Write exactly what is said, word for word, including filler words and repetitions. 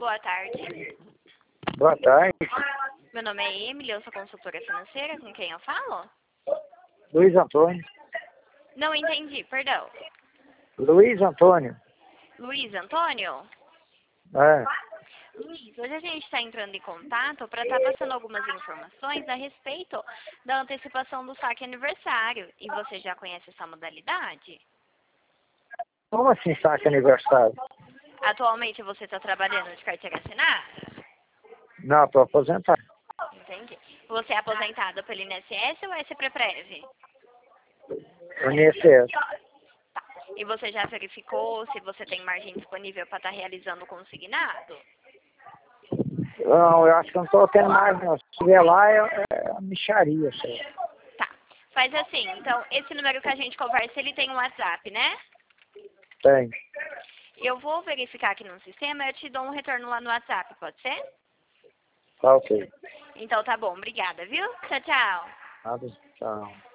boa tarde. Boa tarde. Meu nome é Emily, eu sou consultora financeira. Com quem eu falo? Luiz Antônio. Não entendi, perdão. Luiz Antônio. Luiz Antônio? É. Luiz, hoje a gente está entrando em contato para estar passando algumas informações a respeito da antecipação do saque aniversário. E você já conhece essa modalidade? Como assim saque aniversário? Atualmente você está trabalhando de carteira assinada? Não, estou aposentado. Entendi. Você é aposentado pelo I N S S ou S P P R E V? O I N S S. Tá. E você já verificou se você tem margem disponível para estar realizando o consignado? Não, eu acho que eu não estou tendo mais, não. Se tiver lá, é, é a mixaria, sei. Tá. Faz assim, então, esse número que a gente conversa, ele tem um WhatsApp, né? Tem. Eu vou verificar aqui no sistema e eu te dou um retorno lá no WhatsApp, pode ser? Tá ok. Então tá bom, obrigada, viu? Tchau, tchau. Nada, tchau.